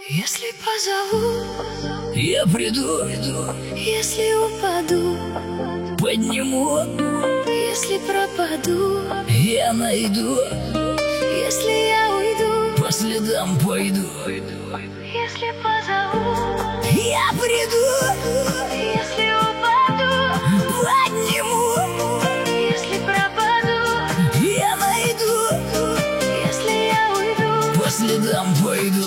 Если позову, я приду. если упаду, Подниму, если пропаду, я найду. если я уйду, По следам пойду. если позову, Я приду, если упаду, подниму, если пропаду, я найду. если я уйду. По следам пойду.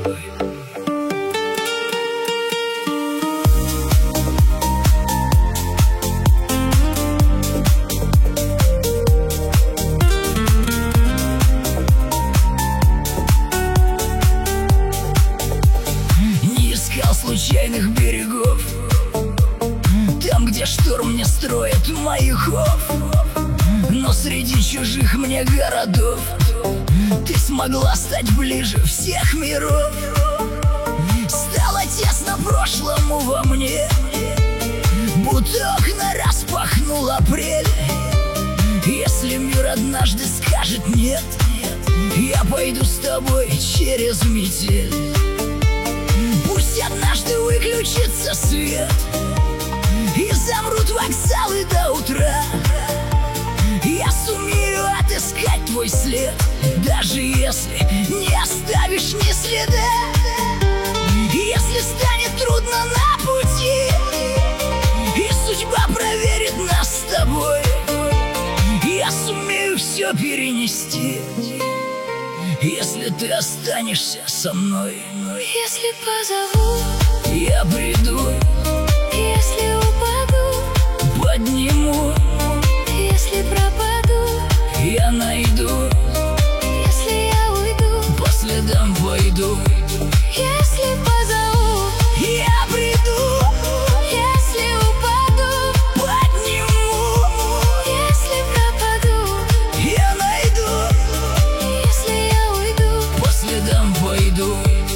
Не искал случайных берегов, там, где шторм не строит маяков. Но среди чужих мне городов ты смогла стать ближе всех миров. Стало тесно прошлому во мне, будто окна распахнул апрель. Если мир однажды скажет нет, я пойду с тобой через метель. Пусть однажды выключится свет и замрут вокзалы до утра, я сумею отыскать твой след, даже если не оставишь ни следа. Если станет трудно на пути и судьба проверит нас с тобой, я сумею все перенести, если ты останешься со мной. Если позову, Я приду, если упаду, подниму, если пропаду, я найду. если я уйду, По следам пойду. если позову, Я приду, если упаду, подниму, если пропаду, я найду. если я уйду. По следам пойду.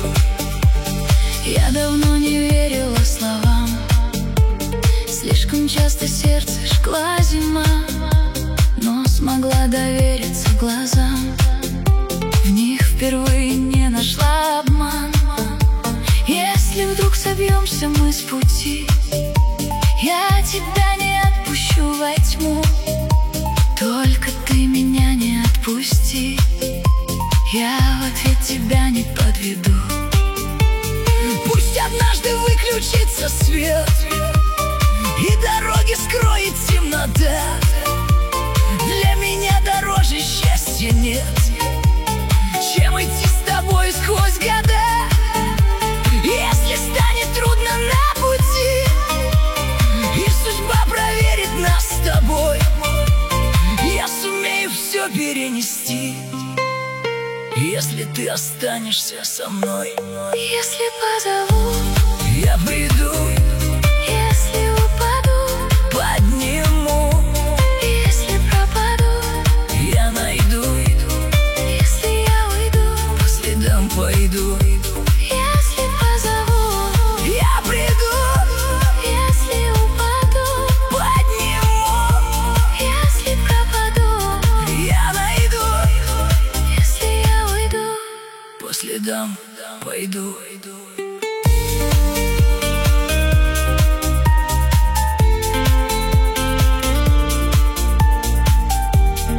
Я давно не верила словам, слишком часто сердце жгла зима, но смогла довериться глазам, в них впервые не нашла обман. Если вдруг собьемся мы с пути, я тебя не отпущу во тьму, только ты меня не отпусти, я в ответ тебя не подведу. Пусть однажды выключится свет и дороги скроет темнота, для меня дороже счастья нет, чем идти с тобой сквозь года. Если станет трудно на пути и судьба проверит нас с тобой, я сумею все перенести, если ты останешься со мной. Если позову, Я приду, если упаду, подниму, если пропаду, я найду. если я уйду, По следам пойду. если позову, Я приду, если упаду, подниму, если пропаду, я найду. если я уйду. По следам пойду.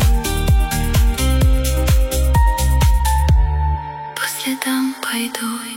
По следам пойду.